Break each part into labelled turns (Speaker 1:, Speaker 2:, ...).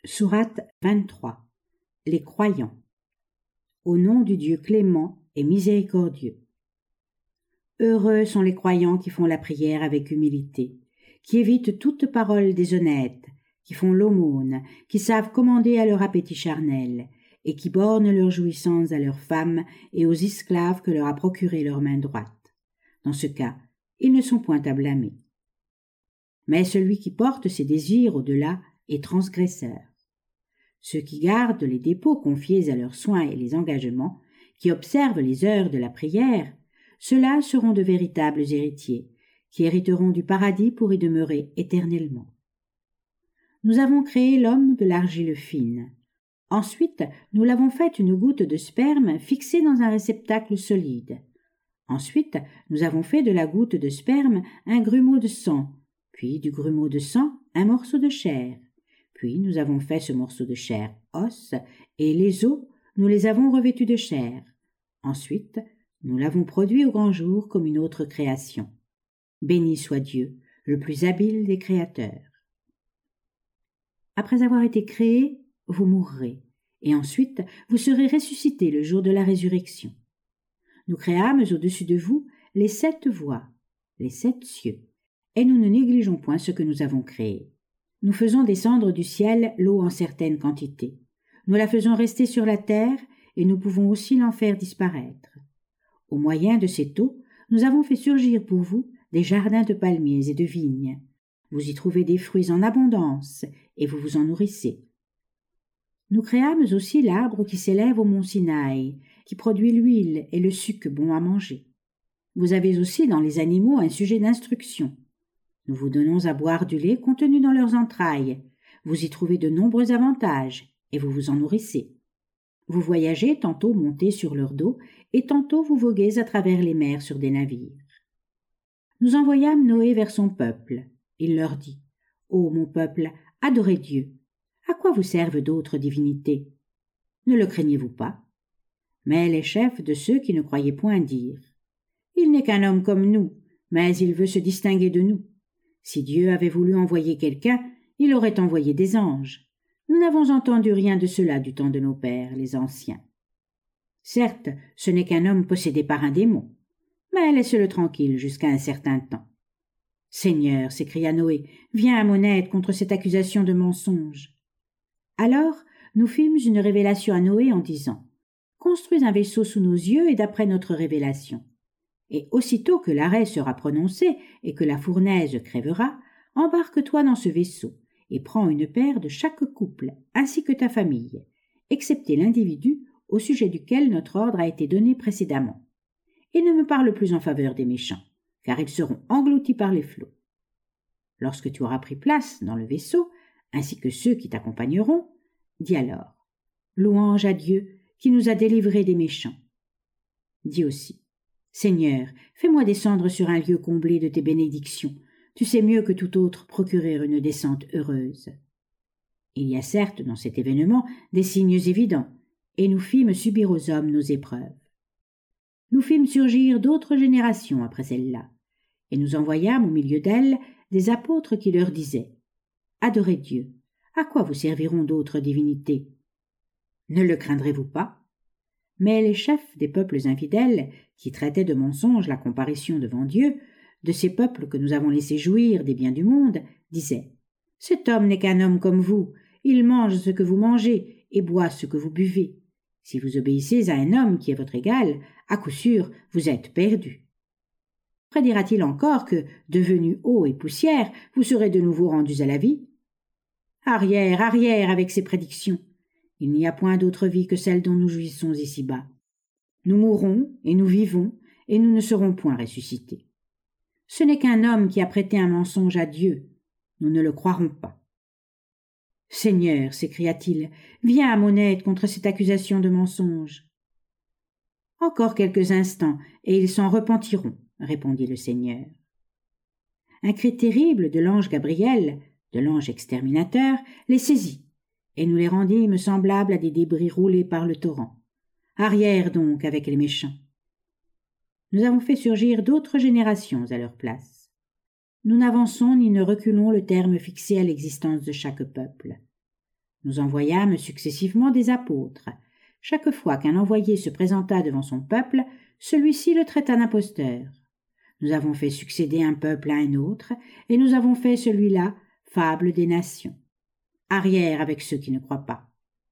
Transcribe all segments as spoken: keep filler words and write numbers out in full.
Speaker 1: Sourate vingt-trois. Les croyants. Au nom du Dieu clément et miséricordieux. Heureux sont les croyants qui font la prière avec humilité, qui évitent toute parole déshonnête, qui font l'aumône, qui savent commander à leur appétit charnel, et qui bornent leurs jouissances à leurs femmes et aux esclaves que leur a procuré leur main droite. Dans ce cas, ils ne sont point à blâmer. Mais celui qui porte ses désirs au-delà est transgresseur. Ceux qui gardent les dépôts confiés à leurs soins et les engagements, qui observent les heures de la prière, ceux-là seront de véritables héritiers, qui hériteront du paradis pour y demeurer éternellement. Nous avons créé l'homme de l'argile fine. Ensuite, nous l'avons fait une goutte de sperme fixée dans un réceptacle solide. Ensuite, nous avons fait de la goutte de sperme un grumeau de sang, puis du grumeau de sang un morceau de chair. Puis nous avons fait ce morceau de chair os, et les os, nous les avons revêtus de chair. Ensuite, nous l'avons produit au grand jour comme une autre création. Béni soit Dieu, le plus habile des créateurs. Après avoir été créés, vous mourrez, et ensuite vous serez ressuscités le jour de la résurrection. Nous créâmes au-dessus de vous les sept voies, les sept cieux, et nous ne négligeons point ce que nous avons créé. Nous faisons descendre du ciel l'eau en certaines quantités. Nous la faisons rester sur la terre et nous pouvons aussi l'en faire disparaître. Au moyen de cette eau, nous avons fait surgir pour vous des jardins de palmiers et de vignes. Vous y trouvez des fruits en abondance et vous vous en nourrissez. Nous créâmes aussi l'arbre qui s'élève au mont Sinaï, qui produit l'huile et le suc bon à manger. Vous avez aussi dans les animaux un sujet d'instruction. Nous vous donnons à boire du lait contenu dans leurs entrailles. Vous y trouvez de nombreux avantages, et vous vous en nourrissez. Vous voyagez tantôt montés sur leur dos, et tantôt vous voguez à travers les mers sur des navires. Nous envoyâmes Noé vers son peuple. Il leur dit, « Ô mon peuple, adorez Dieu. À quoi vous servent d'autres divinités? Ne le craignez-vous pas? » Mais les chefs de ceux qui ne croyaient point dirent, « Il n'est qu'un homme comme nous, mais il veut se distinguer de nous. Si Dieu avait voulu envoyer quelqu'un, il aurait envoyé des anges. Nous n'avons entendu rien de cela du temps de nos pères, les anciens. Certes, ce n'est qu'un homme possédé par un démon, mais laisse-le tranquille jusqu'à un certain temps. Seigneur, s'écria Noé, viens à mon aide contre cette accusation de mensonge. Alors, nous fîmes une révélation à Noé en disant, construis un vaisseau sous nos yeux et d'après notre révélation. Et aussitôt que l'arrêt sera prononcé et que la fournaise crèvera, embarque-toi dans ce vaisseau et prends une paire de chaque couple, ainsi que ta famille, excepté l'individu au sujet duquel notre ordre a été donné précédemment. Et ne me parle plus en faveur des méchants, car ils seront engloutis par les flots. Lorsque tu auras pris place dans le vaisseau, ainsi que ceux qui t'accompagneront, dis alors, louange à Dieu qui nous a délivrés des méchants. Dis aussi, Seigneur, fais-moi descendre sur un lieu comblé de tes bénédictions. Tu sais mieux que tout autre procurer une descente heureuse. Il y a certes dans cet événement des signes évidents, et nous fîmes subir aux hommes nos épreuves. Nous fîmes surgir d'autres générations après celle-là, et nous envoyâmes au milieu d'elles des apôtres qui leur disaient « Adorez Dieu, à quoi vous serviront d'autres divinités? Ne le craindrez-vous pas? » Mais les chefs des peuples infidèles, qui traitaient de mensonge la comparaison devant Dieu, de ces peuples que nous avons laissés jouir des biens du monde, disaient « Cet homme n'est qu'un homme comme vous, il mange ce que vous mangez et boit ce que vous buvez. Si vous obéissez à un homme qui est votre égal, à coup sûr, vous êtes perdus. Prédira-t-il encore que, devenus eau et poussière, vous serez de nouveau rendus à la vie? Arrière, arrière avec ces prédictions. Il n'y a point d'autre vie que celle dont nous jouissons ici-bas. Nous mourrons et nous vivons, et nous ne serons point ressuscités. Ce n'est qu'un homme qui a prêté un mensonge à Dieu. Nous ne le croirons pas. Seigneur, s'écria-t-il, viens à mon aide contre cette accusation de mensonge. Encore quelques instants, et ils s'en repentiront, répondit le Seigneur. Un cri terrible de l'ange Gabriel, de l'ange exterminateur, les saisit, et nous les rendîmes semblables à des débris roulés par le torrent. Arrière donc avec les méchants. Nous avons fait surgir d'autres générations à leur place. Nous n'avançons ni ne reculons le terme fixé à l'existence de chaque peuple. Nous envoyâmes successivement des apôtres. Chaque fois qu'un envoyé se présenta devant son peuple, celui-ci le traita d'imposteur. Nous avons fait succéder un peuple à un autre, et nous avons fait celui-là fable des nations. Arrière avec ceux qui ne croient pas.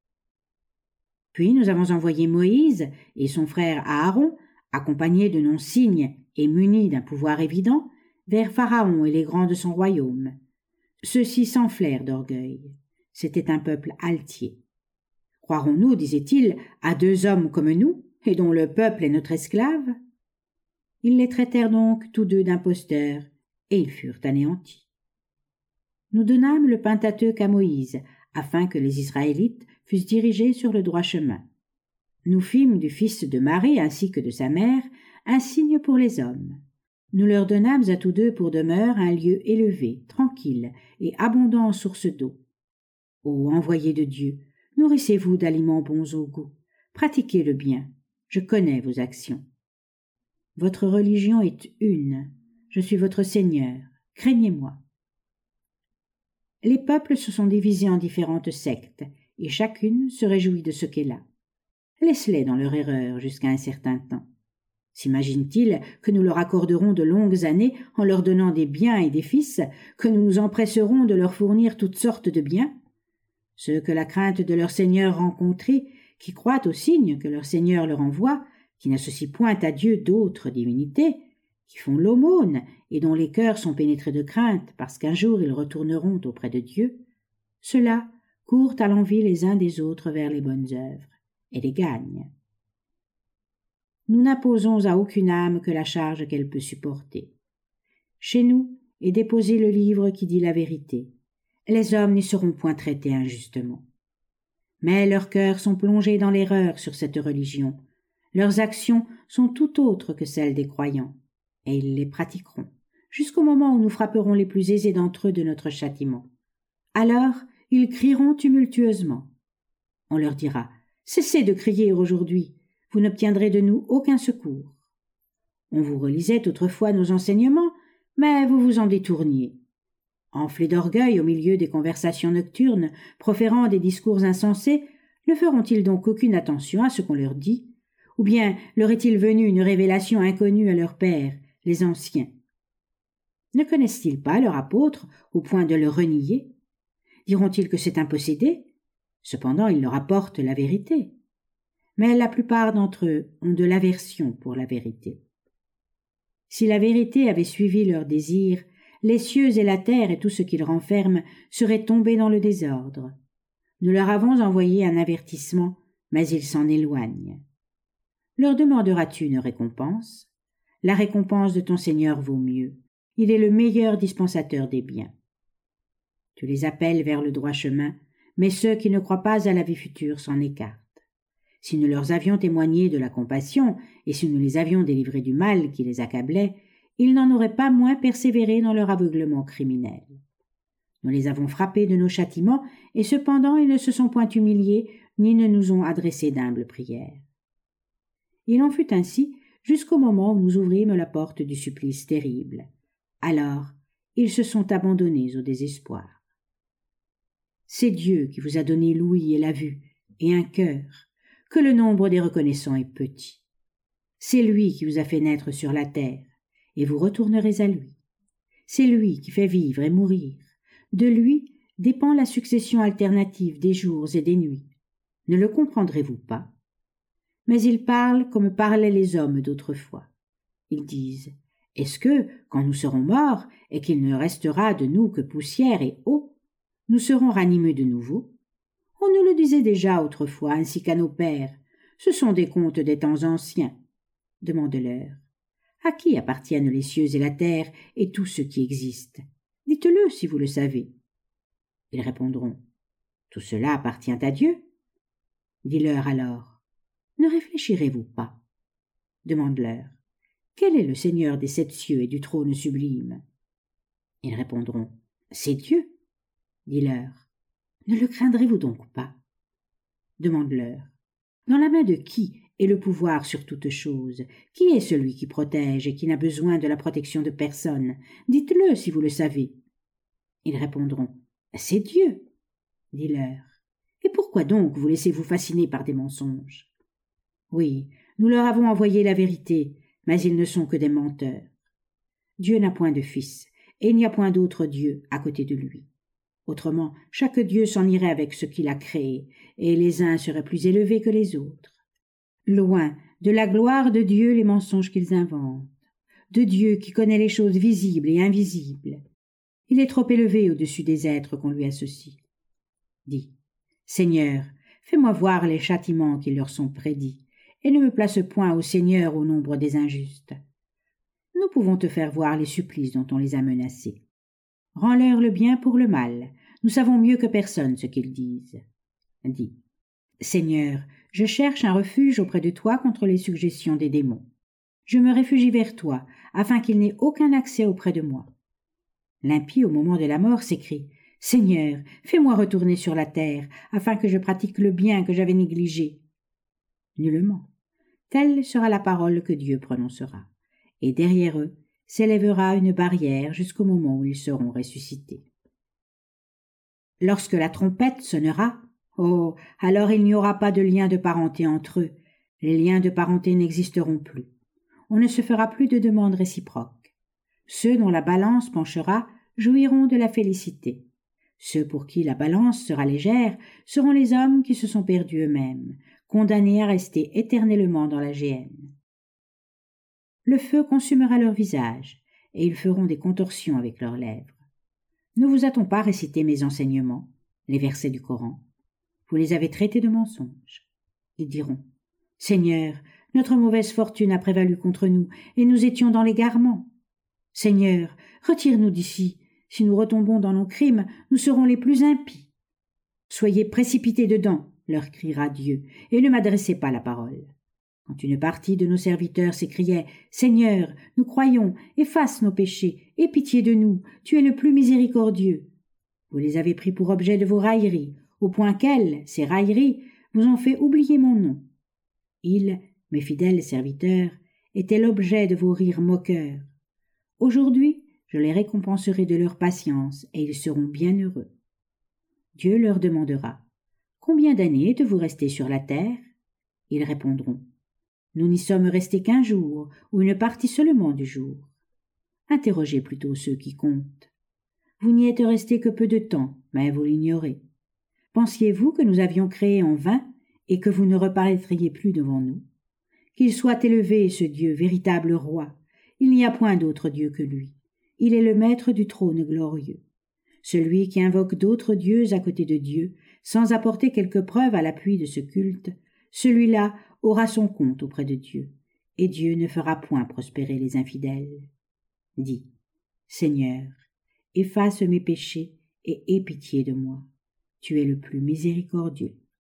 Speaker 1: Puis nous avons envoyé Moïse et son frère Aaron, accompagnés de non-signes et munis d'un pouvoir évident, vers Pharaon et les grands de son royaume. Ceux-ci s'enflèrent d'orgueil. C'était un peuple altier. Croirons-nous, disait-il, à deux hommes comme nous, et dont le peuple est notre esclave? Ils les traitèrent donc tous deux d'imposteurs, et ils furent anéantis. Nous donnâmes le Pentateuque à Moïse, afin que les Israélites fussent dirigés sur le droit chemin. Nous fîmes du fils de Marie ainsi que de sa mère un signe pour les hommes. Nous leur donnâmes à tous deux pour demeure un lieu élevé, tranquille et abondant en sources d'eau. Ô envoyés de Dieu, nourrissez-vous d'aliments bons au goût, pratiquez le bien, je connais vos actions. Votre religion est une, je suis votre Seigneur, craignez-moi. Les peuples se sont divisés en différentes sectes, et chacune se réjouit de ce qu'elle a. Laisse-les dans leur erreur jusqu'à un certain temps. S'imagine-t-il que nous leur accorderons de longues années en leur donnant des biens et des fils, que nous nous empresserons de leur fournir toutes sortes de biens? Ceux que la crainte de leur Seigneur rencontrés, qui croient aux signes que leur Seigneur leur envoie, qui n'associent point à Dieu d'autres divinités, qui font l'aumône et dont les cœurs sont pénétrés de crainte parce qu'un jour ils retourneront auprès de Dieu, ceux-là courent à l'envi les uns des autres vers les bonnes œuvres et les gagnent. Nous n'imposons à aucune âme que la charge qu'elle peut supporter. Chez nous est déposé le livre qui dit la vérité. Les hommes n'y seront point traités injustement. Mais leurs cœurs sont plongés dans l'erreur sur cette religion. Leurs actions sont tout autres que celles des croyants, et ils les pratiqueront, jusqu'au moment où nous frapperons les plus aisés d'entre eux de notre châtiment. Alors, ils crieront tumultueusement. On leur dira « Cessez de crier aujourd'hui, vous n'obtiendrez de nous aucun secours. On vous relisait autrefois nos enseignements, mais vous vous en détourniez. Enflés d'orgueil au milieu des conversations nocturnes, proférant des discours insensés, ne feront-ils donc aucune attention à ce qu'on leur dit? Ou bien leur est-il venu une révélation inconnue à leurs pères, les anciens? Ne connaissent-ils pas leur apôtre au point de le renier? Diront-ils que c'est un possédé? Cependant, il leur apporte la vérité. Mais la plupart d'entre eux ont de l'aversion pour la vérité. Si la vérité avait suivi leurs désirs, les cieux et la terre et tout ce qu'ils renferment seraient tombés dans le désordre. Nous leur avons envoyé un avertissement, mais ils s'en éloignent. Leur demanderas-tu une récompense? La récompense de ton Seigneur vaut mieux. Il est le meilleur dispensateur des biens. Tu les appelles vers le droit chemin, mais ceux qui ne croient pas à la vie future s'en écartent. Si nous leur avions témoigné de la compassion, et si nous les avions délivrés du mal qui les accablait, ils n'en auraient pas moins persévéré dans leur aveuglement criminel. Nous les avons frappés de nos châtiments, et cependant ils ne se sont point humiliés, ni ne nous ont adressé d'humbles prières. Il en fut ainsi jusqu'au moment où nous ouvrîmes la porte du supplice terrible. Alors, ils se sont abandonnés au désespoir. C'est Dieu qui vous a donné l'ouïe et la vue, et un cœur, que le nombre des reconnaissants est petit. C'est lui qui vous a fait naître sur la terre, et vous retournerez à lui. C'est lui qui fait vivre et mourir. De lui dépend la succession alternative des jours et des nuits. Ne le comprendrez-vous pas? Mais ils parlent comme parlaient les hommes d'autrefois. Ils disent « Est-ce que, quand nous serons morts, et qu'il ne restera de nous que poussière et eau, nous serons ranimés de nouveau? On nous le disait déjà autrefois, ainsi qu'à nos pères. Ce sont des contes des temps anciens. » Demande-leur. À qui appartiennent les cieux et la terre et tout ce qui existe? Dites-le si vous le savez. Ils répondront. Tout cela appartient à Dieu. Dis-leur alors. Ne réfléchirez-vous pas? Demande-leur. Quel est le Seigneur des sept cieux et du trône sublime? Ils répondront. C'est Dieu. Dis-leur. Ne le craindrez-vous donc pas? Demande-leur. Dans la main de qui est le pouvoir sur toute chose? Qui est celui qui protège et qui n'a besoin de la protection de personne? Dites-le si vous le savez. Ils répondront. C'est Dieu. Dis-leur. Et pourquoi donc vous laissez-vous fasciner par des mensonges? Oui, nous leur avons envoyé la vérité, mais ils ne sont que des menteurs. Dieu n'a point de fils, et il n'y a point d'autre Dieu à côté de lui. Autrement, chaque Dieu s'en irait avec ce qu'il a créé, et les uns seraient plus élevés que les autres. Loin de la gloire de Dieu les mensonges qu'ils inventent, de Dieu qui connaît les choses visibles et invisibles. Il est trop élevé au-dessus des êtres qu'on lui associe. Dis, Seigneur, fais-moi voir les châtiments qui leur sont prédits, et ne me place point au Seigneur au nombre des injustes. Nous pouvons te faire voir les supplices dont on les a menacés. Rends-leur le bien pour le mal. Nous savons mieux que personne ce qu'ils disent. Dis, Seigneur, je cherche un refuge auprès de toi contre les suggestions des démons. Je me réfugie vers toi, afin qu'il n'ait aucun accès auprès de moi. L'impie, au moment de la mort, s'écrie « Seigneur, fais-moi retourner sur la terre, afin que je pratique le bien que j'avais négligé. » Nullement. Telle sera la parole que Dieu prononcera, et derrière eux s'élèvera une barrière jusqu'au moment où ils seront ressuscités. Lorsque la trompette sonnera, oh, alors il n'y aura pas de lien de parenté entre eux, les liens de parenté n'existeront plus. On ne se fera plus de demandes réciproques. Ceux dont la balance penchera jouiront de la félicité. Ceux pour qui la balance sera légère seront les hommes qui se sont perdus eux-mêmes, condamnés à rester éternellement dans la géhenne. Le feu consumera leur visage, et ils feront des contorsions avec leurs lèvres. Ne vous a-t-on pas récité mes enseignements, les versets du Coran? Vous les avez traités de mensonges. Ils diront, Seigneur, notre mauvaise fortune a prévalu contre nous, et nous étions dans l'égarement. Seigneur, retire-nous d'ici. Si nous retombons dans nos crimes, nous serons les plus impies. Soyez précipités dedans, leur criera Dieu, et ne m'adressez pas la parole. Quand une partie de nos serviteurs s'écriait « Seigneur, nous croyons, efface nos péchés, aie pitié de nous, tu es le plus miséricordieux », vous les avez pris pour objet de vos railleries, au point qu'elles, ces railleries, vous ont fait oublier mon nom. Ils, mes fidèles serviteurs, étaient l'objet de vos rires moqueurs. Aujourd'hui, je les récompenserai de leur patience, et ils seront bien heureux. Dieu leur demandera « Combien d'années êtes-vous restés sur la terre ?» Ils répondront « Nous n'y sommes restés qu'un jour, ou une partie seulement du jour. » Interrogez plutôt ceux qui comptent. Vous n'y êtes restés que peu de temps, mais vous l'ignorez. Pensiez-vous que nous avions créé en vain, et que vous ne reparaîtriez plus devant nous? Qu'il soit élevé, ce Dieu, véritable roi. Il n'y a point d'autre Dieu que lui. Il est le maître du trône glorieux. Celui qui invoque d'autres dieux à côté de Dieu, sans apporter quelque preuve à l'appui de ce culte, celui-là aura son compte auprès de Dieu, et Dieu ne fera point prospérer les infidèles. Dis, Seigneur, efface mes péchés et aie pitié de moi. Tu es le plus miséricordieux.